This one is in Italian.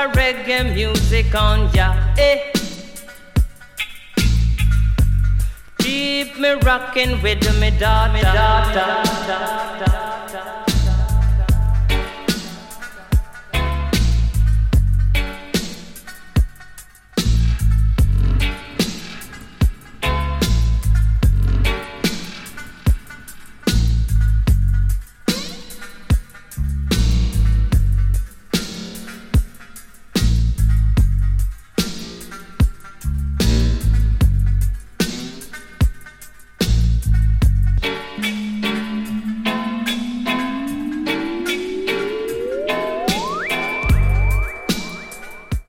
a reggae music on ya, eh. Keep me rocking with me daughter.